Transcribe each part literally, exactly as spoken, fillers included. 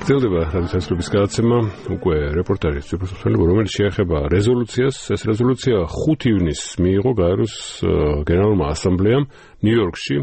გრძელდება რადიოთესლობის გადაცემა, უკვე რეპორტაჟის ციფროსოფრელობა, რომელიც შეეხება რეზოლუციას. ეს რეზოლუცია ხუთი ივნისს მიიღო გაეროს გენერალურმა ასამბლეამ ნიუ-იორკში.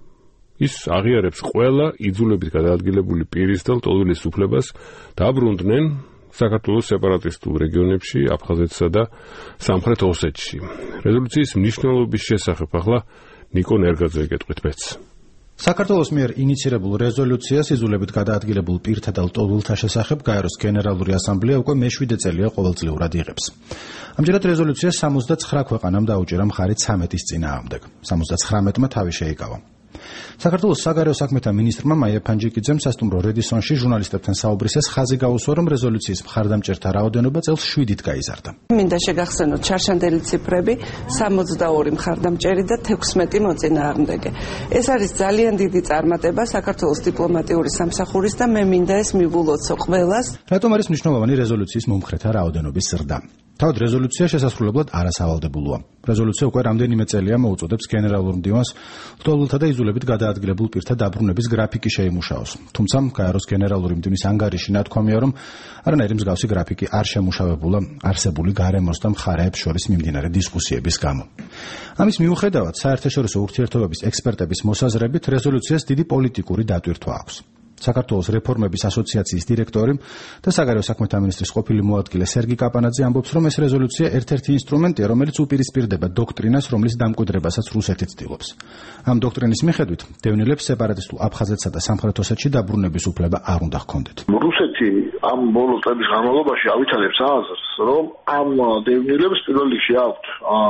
ის აღიარებს ყველა იძულებით გადაადგილებული პირის და ლტოლვილის უფლებას დაბრუნდნენ საქართველოს სეპარატისტულ რეგიონებში, აფხაზეთსა და სამხრეთ ოსეთში. რეზოლუციის მნიშვნელობის შესახებ ახლა ნიკო ნერგაძე ეკეთვით მეც. საქართველოს მიერ ინიცირებულ რეზოლუციას იძულებით გადაადგილებულ პირთა და ლტოლვილთა შესახებ გაეროს გენერალური ასამბლეა უკვე მეშვიდე წელია ყოველწლიურად იღებს. ამჯერად რეზოლუციას სამოცდაცხრა ქვეყანამ დაუჭირა მხარი ცამეტის წინააღმდეგ. სამოცდაცხრამეტმა თავი შეიკავა. საქართველოს საგარეო საქმეთა მინისტრმა მაია ფანჯიკიძემ სასტუმრო რედისონში ჟურნალისტებთან საუბრისას ხაზი გაუსვა, რომ რეზოლუციის მხარდამჭერთა რაოდენობა წელს შვიდით გაიზარდა. მინდა შეგახსენოთ ჩარშანდელი ციფრები, სამოცდაორი მხარდამჭერი და თექვსმეტი მოწინააღმდეგე. ეს არის ძალიან დიდი წარმატება საქართველოს დიპლომატიური სამსახურის და მე მინდა ეს მივულოცო ყველას. რატომ არის მნიშვნელოვანი რეზოლუციის მომხრეთა რაოდენობის ზრდა? თავად რეზოლუცია შესასრულებლად არასავალდებულოა. რეზოლუცია უკვე რამდენიმე წელია მოუწოდებს გენერალურ მდივანს ლტოლვილთა და იძულებით გადაადგილებულ პირთა დაბრუნების გრაფიკი შეიმუშაოს. თუმცა გაეროს გენერალური მდივნის ანგარიში ნათქვამია, რომ არანაირი მსგავსი გრაფიკი არ შემუშავებულა არსებული გარემოს და მხარეებს შორის მიმდინარე დისკუსიების გამო. ამის მიუხედავად, საერთაშორისო ურთიერთობების ექსპერტების მოსაზრებით რეზოლუციას დიდი პოლიტიკური დატვირთვა აქვს. საქართველოს რეფორმების ასოციაციის დირექტორი და საგარეო საქმეთა მინისტრის ყოფილი მოადგილე სერგი კაპანაძე ამბობს, რომ ეს რეზოლუცია ერთ-ერთი ინსტრუმენტია, რომელიც უპირისპირდება დოქტრინას, რომლის დამკვიდრებასაც რუსეთი ცდილობს. ამ დოქტრინის მიხედვით, დევნილებს სეპარატისტულ აფხაზეთსა და სამხრეთ ოსეთში დაბრუნების უფლება არ უნდა ჰქონდეთ. რუსეთი ამ ბოლო წლების განმავლობაში ავითარებს აზრს, რომ ამ დევნილებს პირველ რიგში აქვთ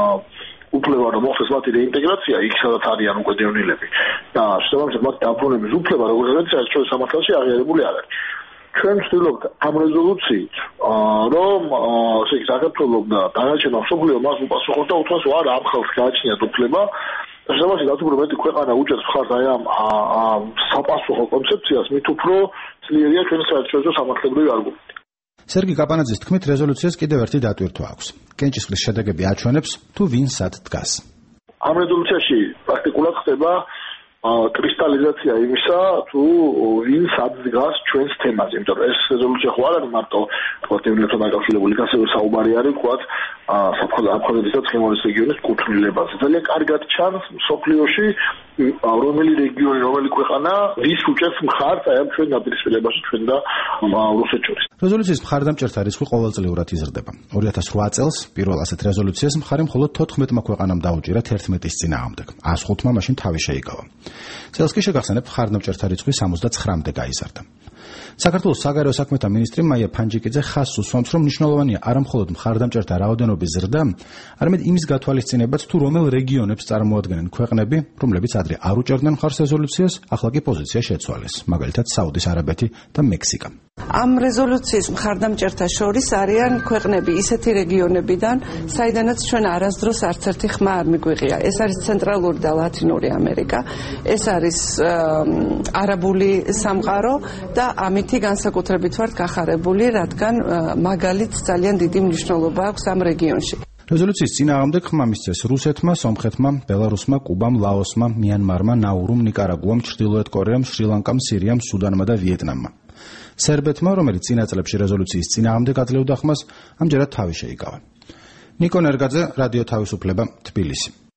უფლება რომ მოხდეს მათი რეინტეგრაცია იქ სადაც არიან უკვე დევნილები და შესაბამისად მათი დაბრუნების უფლება როგორც საერთაშორისო სამართალში აღიარებული არ არის. ჩვენ ვცდილობთ ამ რეზოლუციით რომ ესე იგი საქართველოს და დანარჩენ მსოფლიო მას უპასუხოს და უთქვას არა ამ ხალხს გააჩნიათ უფლება და შესაბამისად რაც უფრო მეტი ქვეყანა უჭერს მხარს აი ამ საპასუხო კონცეფციას, მით უფრო ძლიერია ჩვენი საერთაშორისო სამართლებრივი არგუმენტი. სერგი კაპანაძის თქმით, რეზოლუციას კიდევ ერთი დატვირთვა აქვს. კენჭისყრის შედეგები აჩვენებს, თუ ვინ სად დგას. ამ რეზოლუციაში პრაქტიკულად ხდება კრისტალიზაცია იმისა, თუ ვინ სად დგას ჩვენს თემაზე. იმიტომ რომ ეს რეზოლუცია ხო არ არის მარტო დევნილებთან დაკავშირებული, ასევე საუბარი არის თქვათ აფხაზეთის და ცხინვალის რეგიონის კუთვნილებაზე. ძალიან კარგად ჩანს მსოფლიოში რომელი რეგიონი, რომელი ქვეყანა ვის უჭერს მხარს აი ამ ჩვენ დაპირისპირებაში ჩვენ და რუსეთს შორის. რეზოლუციის მხარდამჭერთა რიცხვი ყოველწლიურად იზრდება. ორი ათას რვა წელს პირველ ასეთ რეზოლუციას მხარი მხოლოდ თოთხმეტმა ქვეყანამ დაუჭირა თერთმეტის წინააღმდეგ. ას ხუთმა მაშინ თავი შეიკავა. წელს კი შეგახსენებთ, მხარდამჭერთა რიცხვი სამოცდაცხრამდე გაიზარდა. საქართველოს საგარეო საქმეთა მინისტრი მაია ფანჯიკიძე ხაზს უსვამს, რომ მნიშვნელოვანია არა მხოლოდ მხარდამჭერთა რაოდენობის ზრდა, არამედ იმის გათვალისწინებაც, თუ რომელ რეგიონებს წარმოადგენენ ქვეყნები, რომლებიც ადრე არ უჭერდნენ მხარს რეზოლუციას, ახლა კი პოზიცია შეცვალეს, მაგალითად საუდის არაბეთი და მექსიკა. ამ რეზოლუციის მხარდამჭერთა შორის არიან ქვეყნები ისეთი რეგიონებიდან, საიდანაც ჩვენ არასდროს არც ერთი ხმა არ მიგვიღია. ეს არის ცენტრალური და ლათინური ამერიკა, ეს არის არაბული სამყარო და ამითი განსაკუთრებით ვართ გახარებული, რადგან მაგალით ძალიან დიდი მნიშვნელობა აქვს ამ რეგიონში. რეზოლუციის წინააღმდეგ ხმა მისცეს რუსეთმა, სომხეთმა, ბელარუსმა, კუბამ, ლაოსმა, მიანმარმა, ნაურუმ, ნიკარაგუამ, ჩრდილოეთ კორეამ, შრი-ლანკამ, სირიამ, სუდანმა და ვიეტნამმა. სერბეთმა, რომელიც წინა წლებში რეზოლუციის წინააღმდეგ აძლევდა ხმას, ამჯერად თავი შეიკავა. ნიკო ნერგაძე, რადიო თავისუფლება, თბილისი.